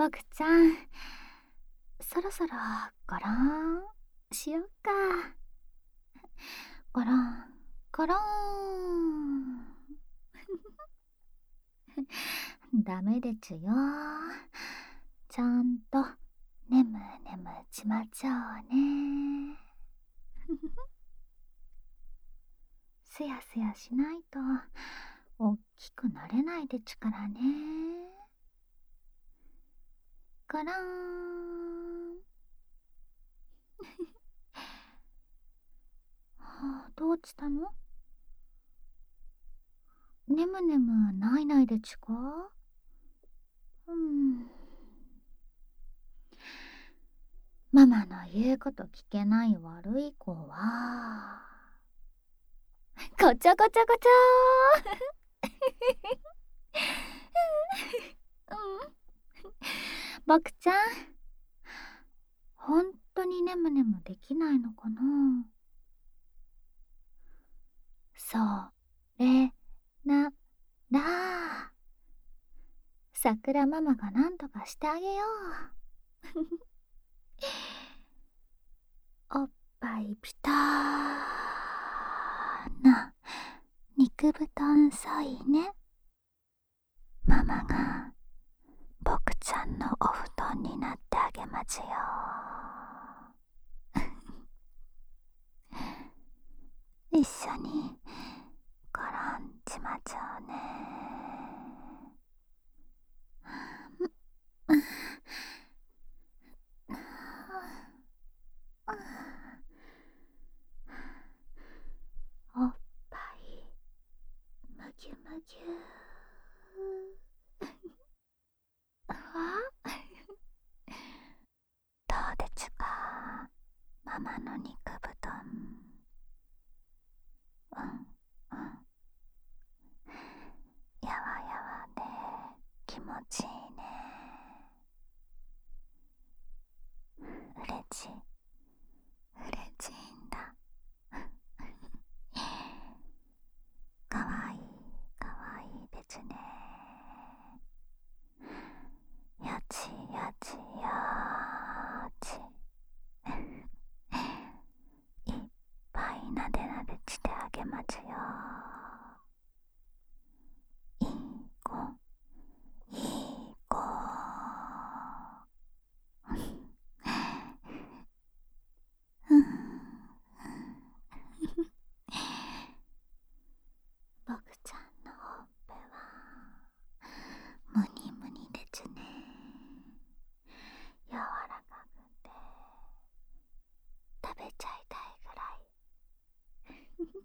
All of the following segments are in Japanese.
僕ちゃん、そろそろごろんしよっか。ごろんごろん。ダメでちゅよ。ちゃんとねむねむちまちょうね。すやすやしないとおっきくなれないでちゅからね。ごろん。はあ、どうしたの？ねむねむないないでちゅか？ママの言うこと聞けない悪い子は、こちょこちょこちょー。うん。僕ちゃん、ほんとにねむねむできないのかな？それなら、さくらママがなんとかしてあげよう。おっぱいピターな肉布団添いね。ママが僕ちゃんのお布団になってあげますよ。一緒にごろんちまちょうね。おっぱいむぎゅむぎゅあ、どうでちゅか、ママの肉布団。やわやわで気持ちいいね。うれちいんだ。かわいいかわいいですね。やちやちやち。いっぱいなでなでしてあげますよ。いい子いい子。僕ちゃんのほっぺはむにむにですね。柔らかくて食べちゃいたいぐらい。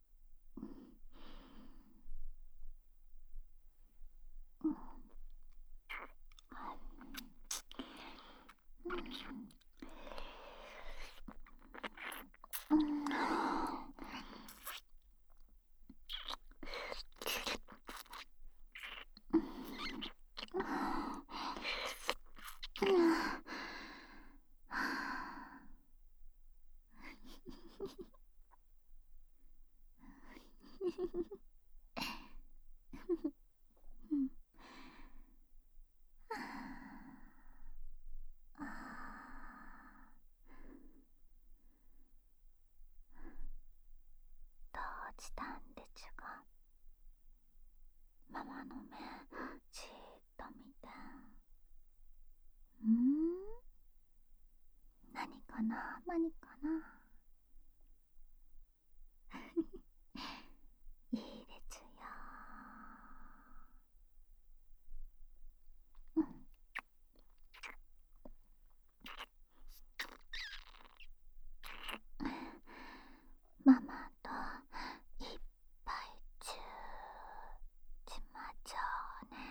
どうしたんでちゅか。ママの目じーっと見て。何かな何かな。いいですよ。ママといっぱいチューしまちょうね。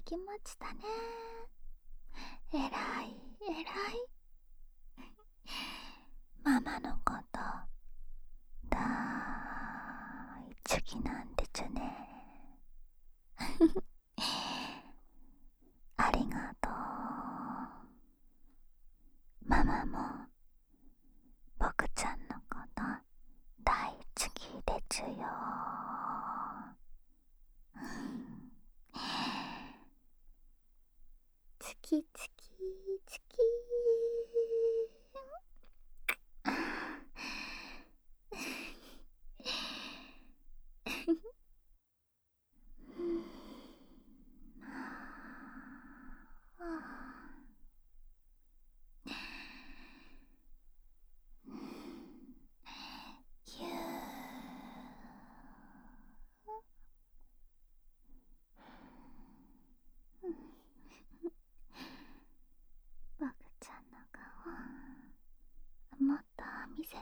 気持ちだね。えらいえらい。ママのこと大好きなんでちゅね。ありがとう。ママも僕ちゃんのこと大好きでちゅよ。チキチキチキぎゅー。僕ちゃんの顔もっと見せて。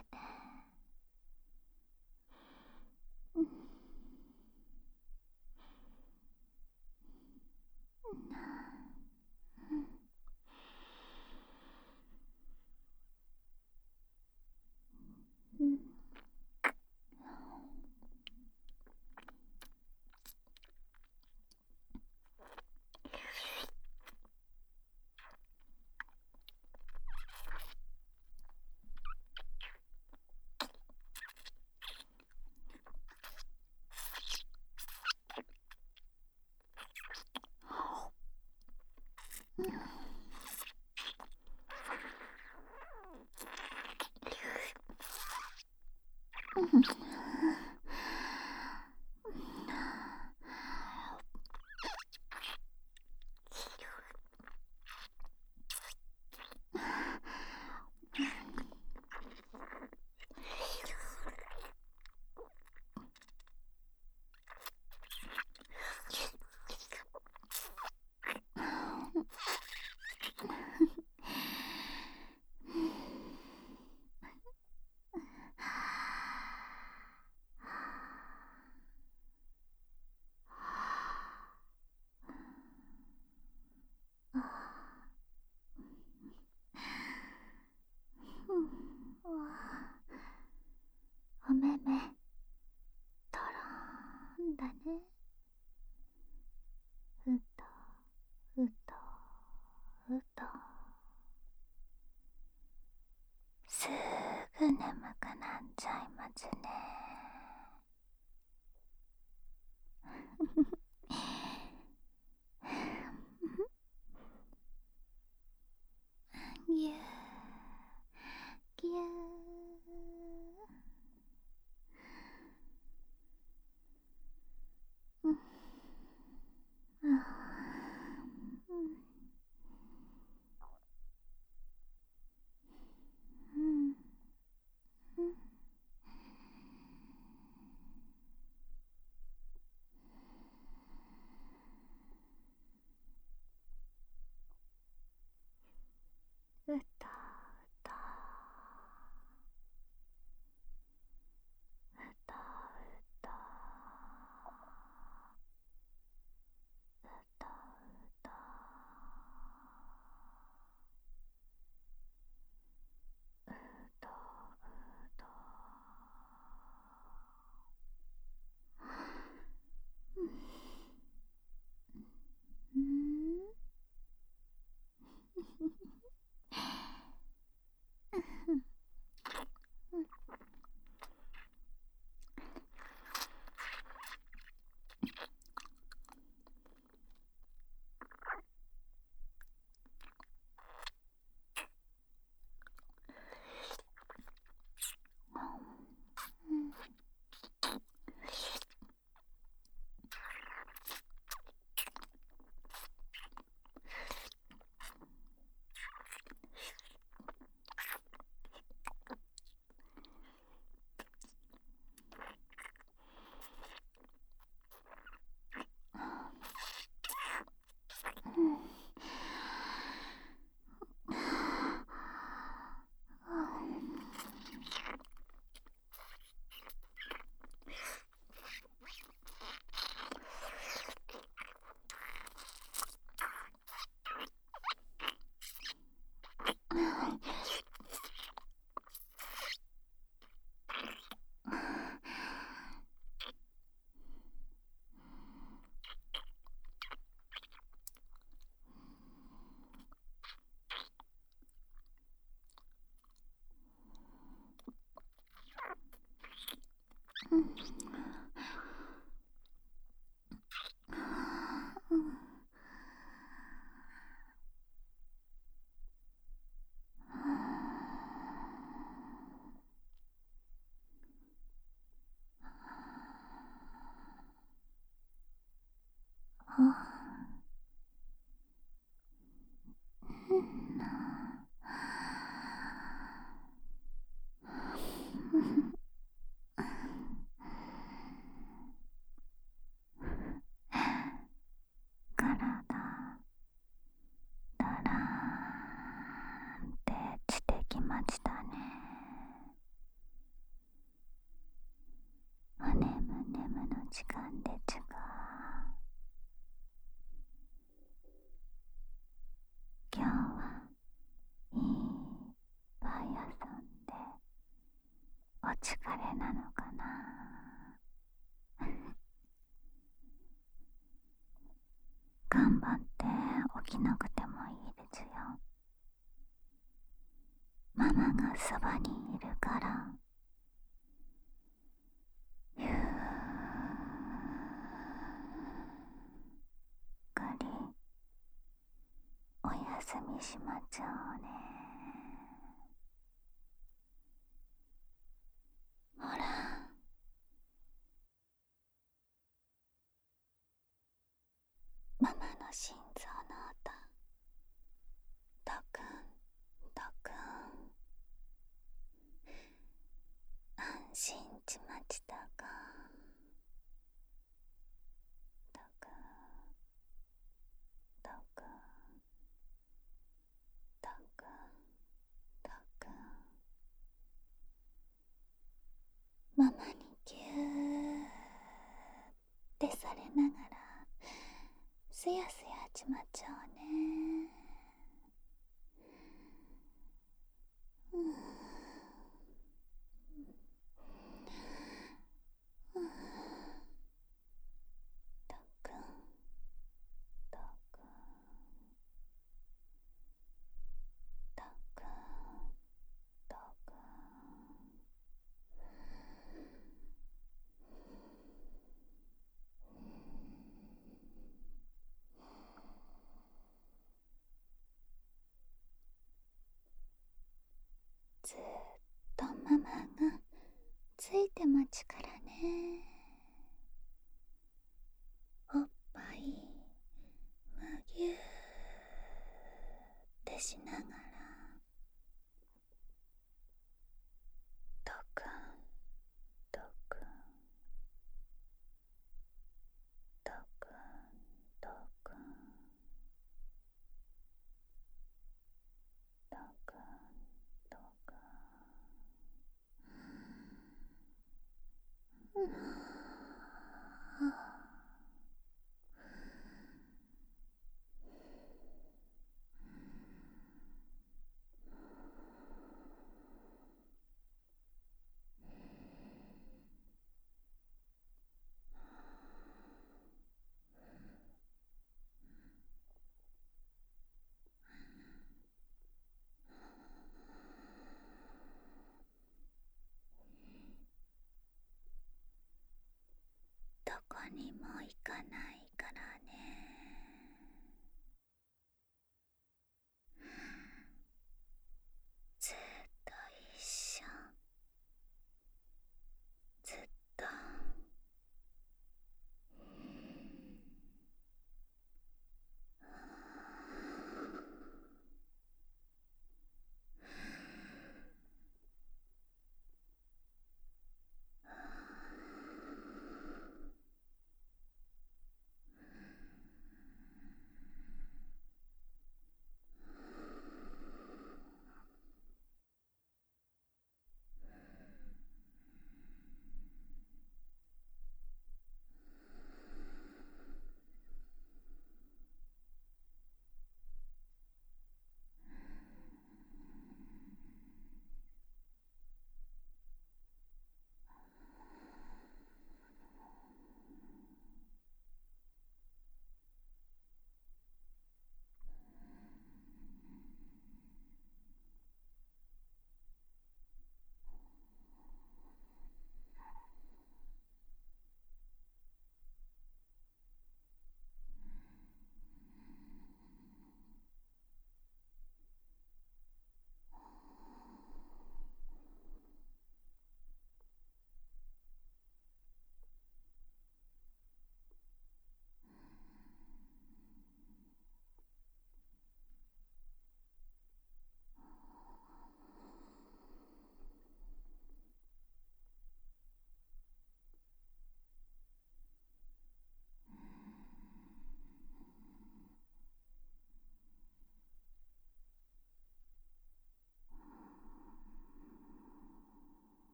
お目目とろんだね。ふとふとふとすぐ眠くなっちゃいますね。ぎゅーぎゅー。 時間でちゅが、今日はいっぱい遊んでお疲れなのかな。頑張って起きなくてもいいですよ。ママがそばにいるから。ゆっくりおやすみしまちょうね。ほら、ママの心臓の音、ドクンドクン。安心ちまちたか。ドクンドクンドクンドクン。ママにぎゅーってされながらすやすやちまちょうね。ドクンドクンドクンドクン。ずっとママがついてまちゅから